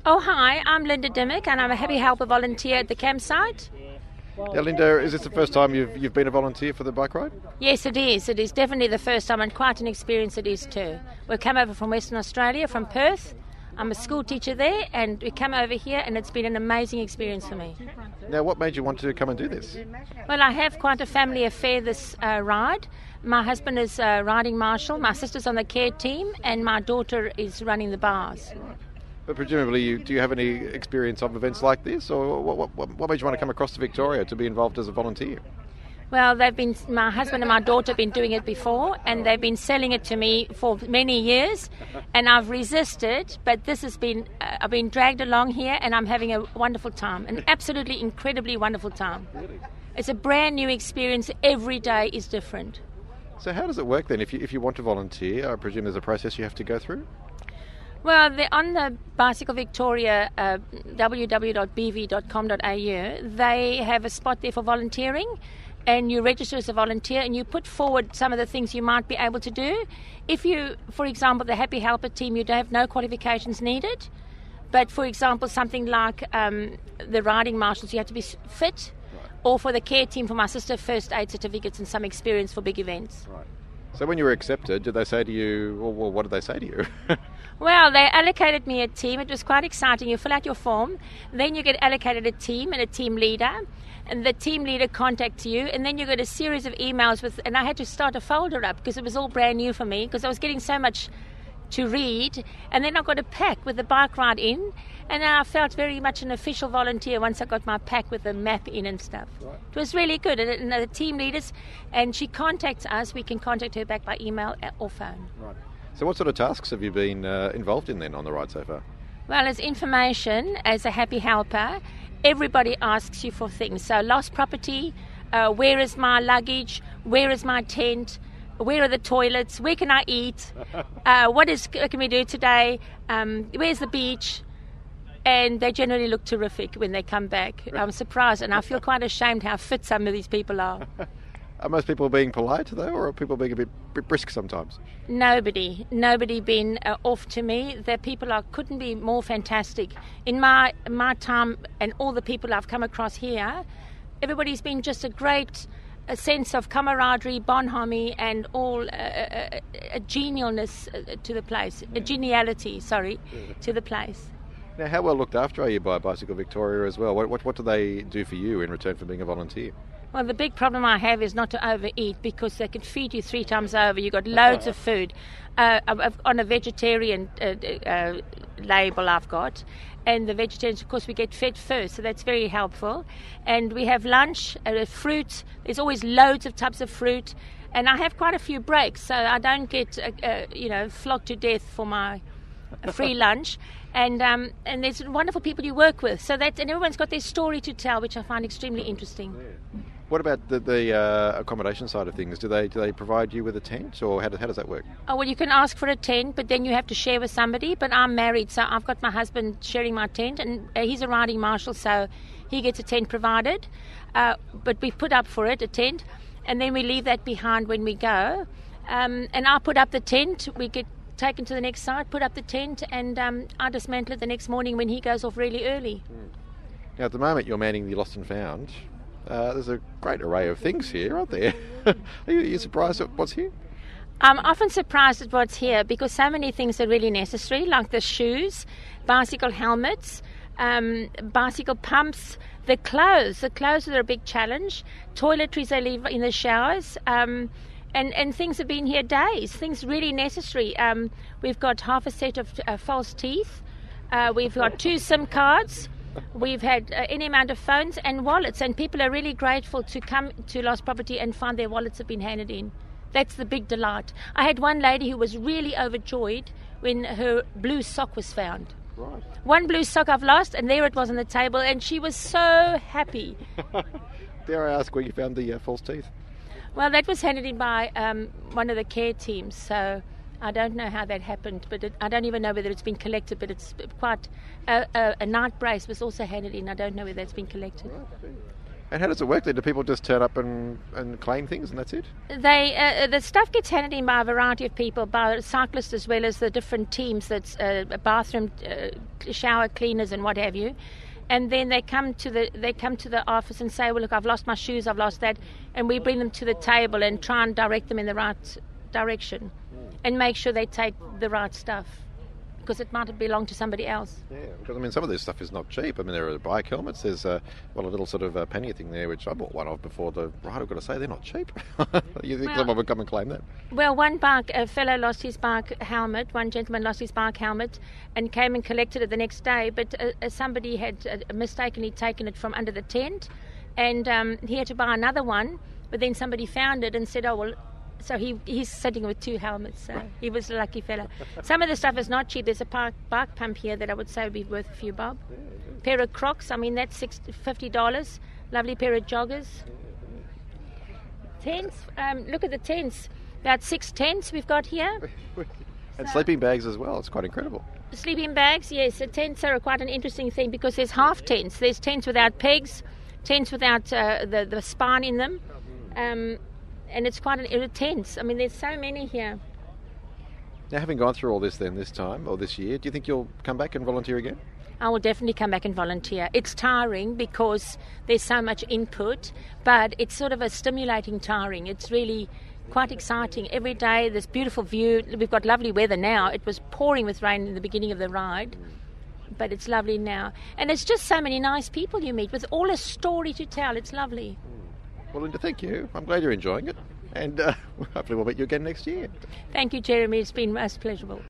Oh, hi, I'm Linda Dimmick and I'm a Happy Helper volunteer at the campsite. Yeah, Linda, is this the first time you've been a volunteer for the bike ride? Yes, it is. It is definitely the first time and quite an experience it is too. We've come over from Western Australia, from Perth. I'm a school teacher there and we come over here and it's been an amazing experience for me. Now, what made you want to come and do this? Well, I have quite a family affair this ride. My husband is riding marshal, my sister's on the care team and my daughter is running the bars. But presumably, do you have any experience of events like this, or what made you want to come across to Victoria to be involved as a volunteer? Well, my husband and my daughter have been doing it before, and they've been selling it to me for many years, and I've resisted. But this has been, I've been dragged along here, and I'm having a wonderful time, an absolutely incredibly wonderful time. Really? It's a brand new experience. Every day is different. So how does it work then? If you want to volunteer, I presume there's a process you have to go through? Well, on the Bicycle Victoria, www.bv.com.au, they have a spot there for volunteering, and you register as a volunteer and you put forward some of the things you might be able to do. If you, for example, the Happy Helper team, you have no qualifications needed, but for example, something like the riding marshals, you have to be fit, right. Or for the care team, for my sister, first aid certificates and some experience for big events. Right. So when you were accepted, did they say to you, well, what did they say to you? Well, they allocated me a team. It was quite exciting. You fill out your form, then you get allocated a team and a team leader, and the team leader contacts you, and then you get a series of emails and I had to start a folder up because it was all brand new for me because I was getting so much to read, and then I got a pack with the bike ride in, and I felt very much an official volunteer once I got my pack with the map in and stuff. Right. It was really good, and the team leaders, and she contacts us, we can contact her back by email or phone. Right. So what sort of tasks have you been involved in then on the ride so far? Well, as information, as a Happy Helper, everybody asks you for things. So lost property, where is my luggage, where is my tent, where are the toilets, where can I eat, what can we do today, where's the beach? And they generally look terrific when they come back. I'm surprised, and I feel quite ashamed how fit some of these people are. Are most people being polite, though, or are people being a bit brisk sometimes? Nobody been off to me. The people couldn't be more fantastic. In my time and all the people I've come across here, everybody's been just a great sense of camaraderie, bonhomie, and all a genialness to the place, a geniality, to the place. Now, how well looked after are you by Bicycle Victoria as well? What do they do for you in return for being a volunteer? Well, the big problem I have is not to overeat because they can feed you 3 times over. You've got loads of food. On a vegetarian label I've got, and the vegetarians, of course, we get fed first, so that's very helpful. And we have lunch, fruit. There's always loads of tubs of fruit, and I have quite a few breaks, so I don't get flogged to death for my free lunch. And there's wonderful people you work with, and everyone's got their story to tell, which I find extremely interesting. Yeah. What about the accommodation side of things? Do they provide you with a tent, or how does that work? Oh, well, you can ask for a tent, but then you have to share with somebody. But I'm married, so I've got my husband sharing my tent, and he's a riding marshal, so he gets a tent provided. But we put up for it, a tent, and then we leave that behind when we go. And I put up the tent, we get taken to the next site, put up the tent, and I dismantle it the next morning when he goes off really early. Now, at the moment, you're manning the Lost and Found. There's a great array of things here, aren't there? Are you surprised at what's here? I'm often surprised at what's here because so many things are really necessary, like the shoes, bicycle helmets, bicycle pumps, the clothes. The clothes are a big challenge. Toiletries they leave in the showers. And things have been here days, things really necessary. We've got half a set of false teeth. We've got 2 SIM cards. We've had any amount of phones and wallets, and people are really grateful to come to Lost Property and find their wallets have been handed in. That's the big delight. I had one lady who was really overjoyed when her blue sock was found. Right. One blue sock I've lost, and there it was on the table, and she was so happy. Dare I ask where you found the false teeth? Well, that was handed in by one of the care teams, so I don't know how that happened, but I don't even know whether it's been collected, but it's quite... a night brace was also handed in. I don't know whether that's been collected. And how does it work then? Do people just turn up and claim things and that's it? The stuff gets handed in by a variety of people, by cyclists as well as the different teams, that's bathroom, shower cleaners and what have you. And then they come to the office and say, well, look, I've lost my shoes, I've lost that. And we bring them to the table and try and direct them in the right direction and make sure they take the right stuff, because it might belong to somebody else. Yeah, because I mean, some of this stuff is not cheap. I mean, there are bike helmets. There's a little sort of pannier thing there, which I bought one of before the ride. I've got to say, they're not cheap. You think someone would come and claim that? Well, a fellow lost his bike helmet. One gentleman lost his bike helmet and came and collected it the next day. But somebody had mistakenly taken it from under the tent, and he had to buy another one. But then somebody found it and said, "Oh well." So he's sitting with two helmets, so he was a lucky fella. Some of the stuff is not cheap. There's a bike pump here that I would say would be worth a few bob. Pair of Crocs, I mean, that's $50. Lovely pair of joggers. Tents, look at the tents. About 6 tents we've got here. And sleeping bags as well. It's quite incredible. Sleeping bags, yes. The tents are quite an interesting thing because there's half tents. There's tents without pegs, tents without the spine in them. And it's quite an tense. I mean, there's so many here. Now, having gone through all this then this time, or this year, do you think you'll come back and volunteer again? I will definitely come back and volunteer. It's tiring because there's so much input, but it's sort of a stimulating tiring. It's really quite exciting. Every day, this beautiful view. We've got lovely weather now. It was pouring with rain in the beginning of the ride, but it's lovely now. And it's just so many nice people you meet with all a story to tell. It's lovely. Well, Linda, thank you. I'm glad you're enjoying it. And hopefully we'll meet you again next year. Thank you, Jeremy. It's been most pleasurable.